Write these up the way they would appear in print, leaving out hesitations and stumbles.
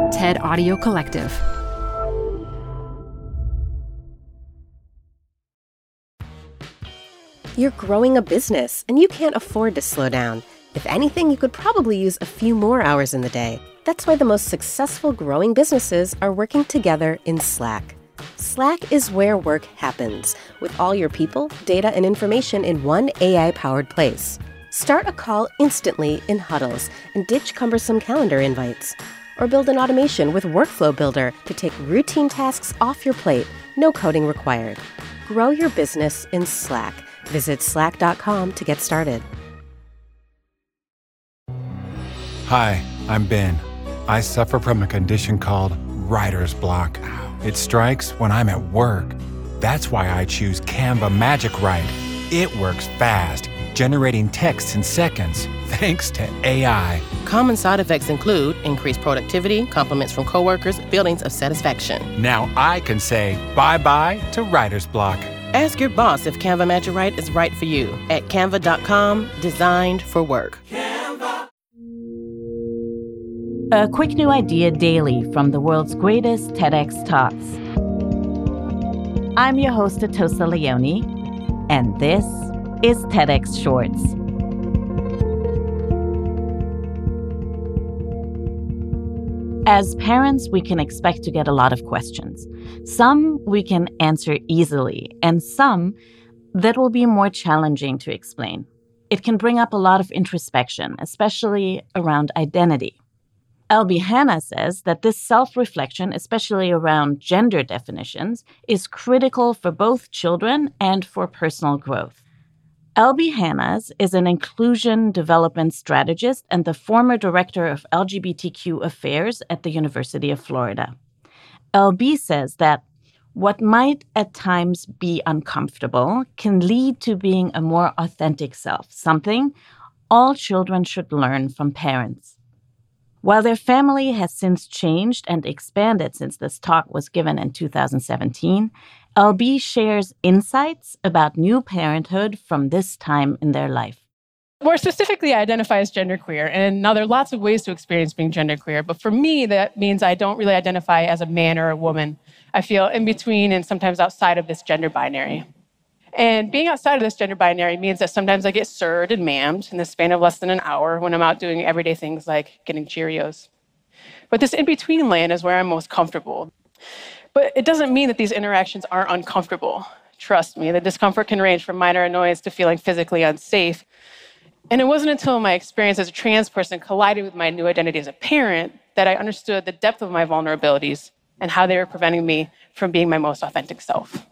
TED Audio Collective. You're growing a business, and you can't afford to slow down. If anything, you could probably use a few more hours in the day. That's why the most successful growing businesses are working together in Slack. Slack is where work happens, with all your people, data, and information in one AI-powered place. Start a call instantly in huddles and ditch cumbersome calendar invites. Or build an automation with Workflow Builder to take routine tasks off your plate, no coding required. Grow your business in Slack. Visit slack.com to get started. Hi, I'm Ben. I suffer from a condition called writer's block. It strikes when I'm at work. That's why I choose Canva Magic Write. It works fast, generating text in seconds, thanks to AI. Common side effects include increased productivity, compliments from coworkers, feelings of satisfaction. Now I can say bye-bye to writer's block. Ask your boss if Canva Magic Write is right for you at canva.com, designed for work. Canva. A quick new idea daily from the world's greatest TEDx talks. I'm your host, Atosa Leone, and this is TEDx Shorts. As parents, we can expect to get a lot of questions. Some we can answer easily, and some that will be more challenging to explain. It can bring up a lot of introspection, especially around identity. Albie Hanna says that this self-reflection, especially around gender definitions, is critical for both children and for personal growth. Albie Hanna is an inclusion development strategist and the former director of LGBTQ affairs at the University of Florida. Albie says that what might at times be uncomfortable can lead to being a more authentic self, something all children should learn from parents. While their family has since changed and expanded since this talk was given in 2017, Albie shares insights about new parenthood from this time in their life. More specifically, I identify as genderqueer. And now there are lots of ways to experience being genderqueer. But for me, that means I don't really identify as a man or a woman. I feel in between and sometimes outside of this gender binary. And being outside of this gender binary means that sometimes I get sirred and ma'amed in the span of less than an hour when I'm out doing everyday things like getting Cheerios. But this in-between land is where I'm most comfortable. But it doesn't mean that these interactions aren't uncomfortable. Trust me, the discomfort can range from minor annoyance to feeling physically unsafe. And it wasn't until my experience as a trans person collided with my new identity as a parent that I understood the depth of my vulnerabilities and how they were preventing me from being my most authentic self.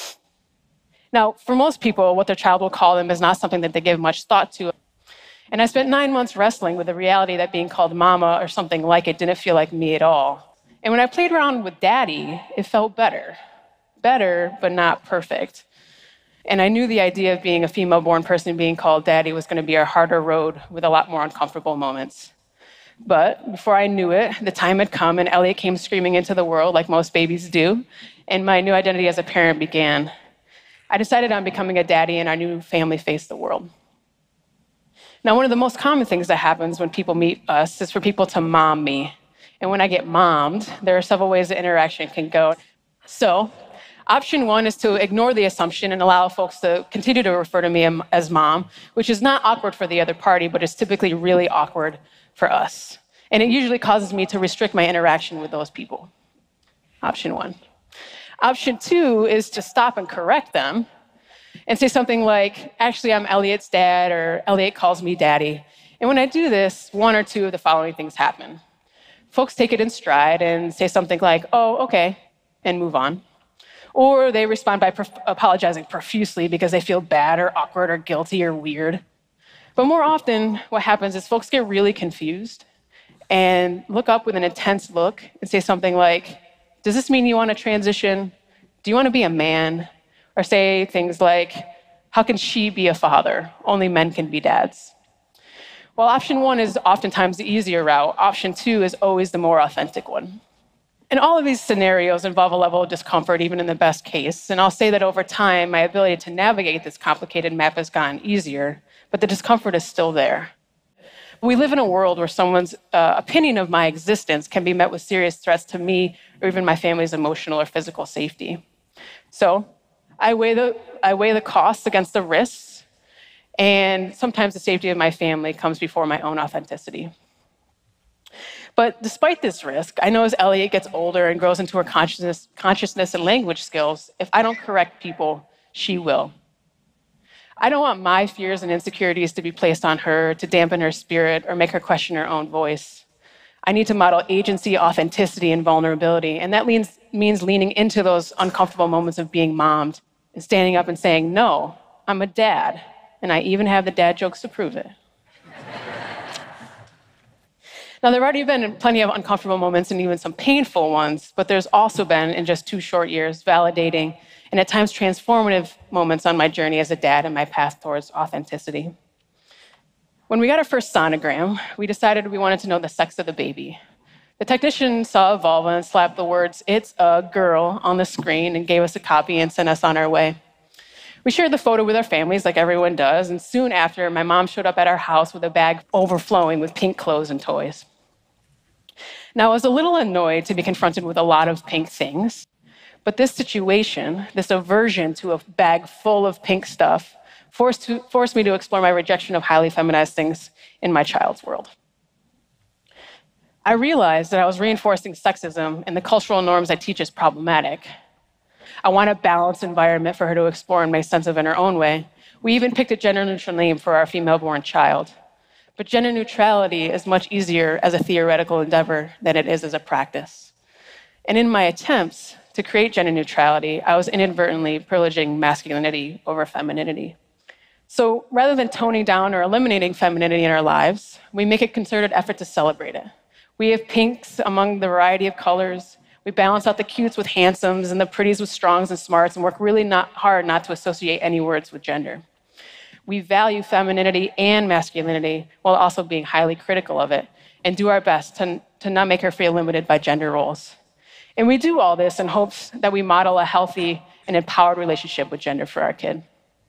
Now, for most people, what their child will call them is not something that they give much thought to. And I spent 9 months wrestling with the reality that being called mama or something like it didn't feel like me at all. And when I played around with daddy, it felt better. Better, but not perfect. And I knew the idea of being a female-born person being called daddy was going to be a harder road with a lot more uncomfortable moments. But before I knew it, the time had come and Elliot came screaming into the world like most babies do, and my new identity as a parent began. I decided on becoming a daddy, and our new family faced the world. Now, one of the most common things that happens when people meet us is for people to mom me. And when I get mommed, there are several ways the interaction can go. So, option one is to ignore the assumption and allow folks to continue to refer to me as mom, which is not awkward for the other party, but is typically really awkward for us. And it usually causes me to restrict my interaction with those people. Option one. Option two is to stop and correct them and say something like, actually, I'm Elliot's dad, or Elliot calls me daddy. And when I do this, one or two of the following things happen. Folks take it in stride and say something like, oh, okay, and move on. Or they respond by apologizing profusely because they feel bad or awkward or guilty or weird. But more often, what happens is folks get really confused and look up with an intense look and say something like, does this mean you want to transition? Do you want to be a man? Or say things like, how can she be a father? Only men can be dads. While option one is oftentimes the easier route, option two is always the more authentic one. And all of these scenarios involve a level of discomfort, even in the best case. And I'll say that over time, my ability to navigate this complicated map has gotten easier, but the discomfort is still there. We live in a world where someone's opinion of my existence can be met with serious threats to me or even my family's emotional or physical safety. So I weigh the costs against the risks, and sometimes the safety of my family comes before my own authenticity. But despite this risk, I know as Elliot gets older and grows into her consciousness and language skills, if I don't correct people, she will. I don't want my fears and insecurities to be placed on her to dampen her spirit or make her question her own voice. I need to model agency, authenticity, and vulnerability, and that means leaning into those uncomfortable moments of being mommed and standing up and saying, no, I'm a dad, and I even have the dad jokes to prove it. Now, there have already been plenty of uncomfortable moments and even some painful ones, but there's also been, in just 2 short years, validating and at times transformative moments on my journey as a dad and my path towards authenticity. When we got our first sonogram, we decided we wanted to know the sex of the baby. The technician saw Vulva and slapped the words, "It's a girl," on the screen and gave us a copy and sent us on our way. We shared the photo with our families like everyone does, and soon after, my mom showed up at our house with a bag overflowing with pink clothes and toys. Now, I was a little annoyed to be confronted with a lot of pink things, but this situation, this aversion to a bag full of pink stuff, forced me to explore my rejection of highly feminized things in my child's world. I realized that I was reinforcing sexism and the cultural norms I teach as problematic. I want a balanced environment for her to explore and make sense of in her own way. We even picked a gender-neutral name for our female-born child. But gender neutrality is much easier as a theoretical endeavor than it is as a practice. And in my attempts to create gender neutrality, I was inadvertently privileging masculinity over femininity. So rather than toning down or eliminating femininity in our lives, we make a concerted effort to celebrate it. We have pinks among the variety of colors. We balance out the cutes with handsomes and the pretties with strongs and smarts, and work really hard not to associate any words with gender. We value femininity and masculinity while also being highly critical of it, and do our best to not make her feel limited by gender roles. And we do all this in hopes that we model a healthy and empowered relationship with gender for our kid.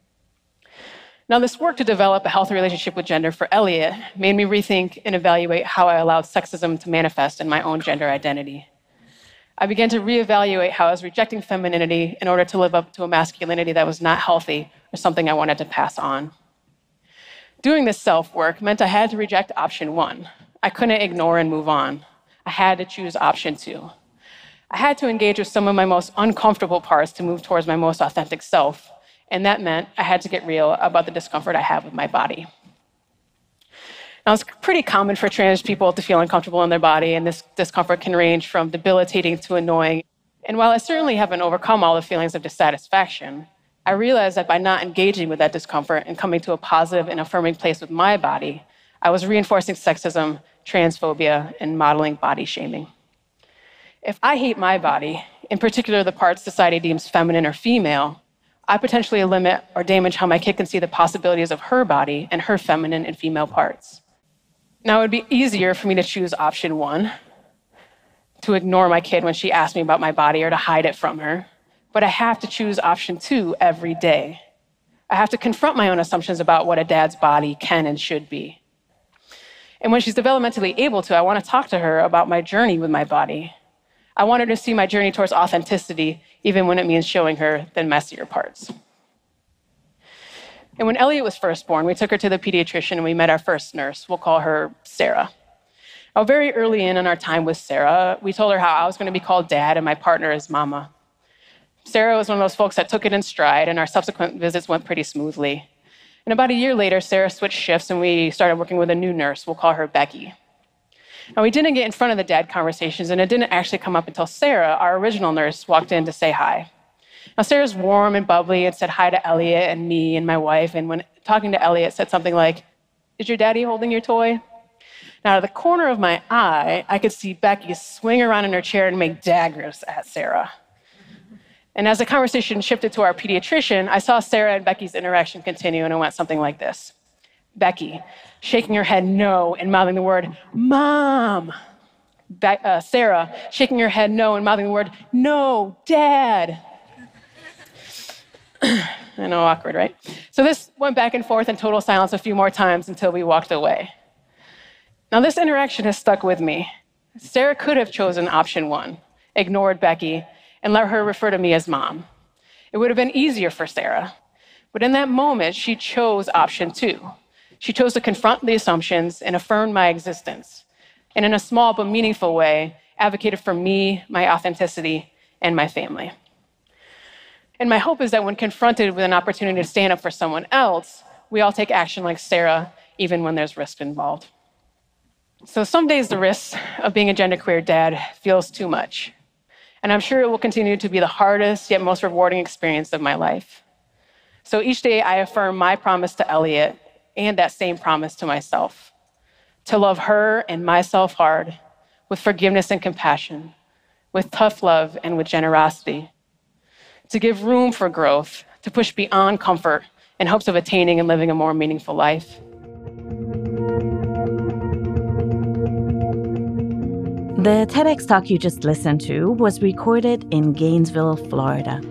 Now, this work to develop a healthy relationship with gender for Elliot made me rethink and evaluate how I allowed sexism to manifest in my own gender identity. I began to reevaluate how I was rejecting femininity in order to live up to a masculinity that was not healthy or something I wanted to pass on. Doing this self-work meant I had to reject option 1. I couldn't ignore and move on. I had to choose option 2. I had to engage with some of my most uncomfortable parts to move towards my most authentic self, and that meant I had to get real about the discomfort I have with my body. Now, it's pretty common for trans people to feel uncomfortable in their body, and this discomfort can range from debilitating to annoying. And while I certainly haven't overcome all the feelings of dissatisfaction, I realized that by not engaging with that discomfort and coming to a positive and affirming place with my body, I was reinforcing sexism, transphobia, and modeling body shaming. If I hate my body, in particular the parts society deems feminine or female, I potentially limit or damage how my kid can see the possibilities of her body and her feminine and female parts. Now, it would be easier for me to choose option 1, to ignore my kid when she asks me about my body or to hide it from her. But I have to choose option 2 every day. I have to confront my own assumptions about what a dad's body can and should be. And when she's developmentally able to, I want to talk to her about my journey with my body. I want her to see my journey towards authenticity, even when it means showing her the messier parts. And when Elliot was first born, we took her to the pediatrician and we met our first nurse. We'll call her Sarah. Now, very early in our time with Sarah, we told her how I was going to be called Dad and my partner is Mama. Sarah was one of those folks that took it in stride, and our subsequent visits went pretty smoothly. And about a year later, Sarah switched shifts and we started working with a new nurse. We'll call her Becky. Now, we didn't get in front of the dad conversations, and it didn't actually come up until Sarah, our original nurse, walked in to say hi. Now, Sarah's warm and bubbly and said hi to Elliot and me and my wife, and when talking to Elliot, said something like, "Is your daddy holding your toy?" Now, out of the corner of my eye, I could see Becky swing around in her chair and make daggers at Sarah. And as the conversation shifted to our pediatrician, I saw Sarah and Becky's interaction continue, and it went something like this. Becky, shaking her head no and mouthing the word, "Mom." Sarah, shaking her head no and mouthing the word, "No, Dad." I know, awkward, right? So this went back and forth in total silence a few more times until we walked away. Now, this interaction has stuck with me. Sarah could have chosen option 1, ignored Becky, and let her refer to me as mom. It would have been easier for Sarah. But in that moment, she chose option 2. She chose to confront the assumptions and affirm my existence, and in a small but meaningful way, advocated for me, my authenticity, and my family. And my hope is that when confronted with an opportunity to stand up for someone else, we all take action like Sarah, even when there's risk involved. So some days the risk of being a genderqueer dad feels too much. And I'm sure it will continue to be the hardest yet most rewarding experience of my life. So each day I affirm my promise to Elliot and that same promise to myself, to love her and myself hard, with forgiveness and compassion, with tough love and with generosity, to give room for growth, to push beyond comfort in hopes of attaining and living a more meaningful life. The TEDx talk you just listened to was recorded in Gainesville, Florida.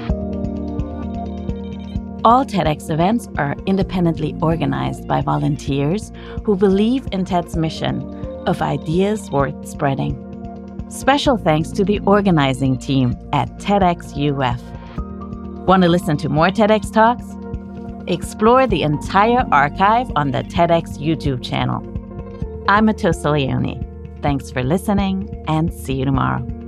All TEDx events are independently organized by volunteers who believe in TED's mission of ideas worth spreading. Special thanks to the organizing team at TEDxUF. Want to listen to more TEDx talks? Explore the entire archive on the TEDx YouTube channel. I'm Atossa Leone. Thanks for listening, and see you tomorrow.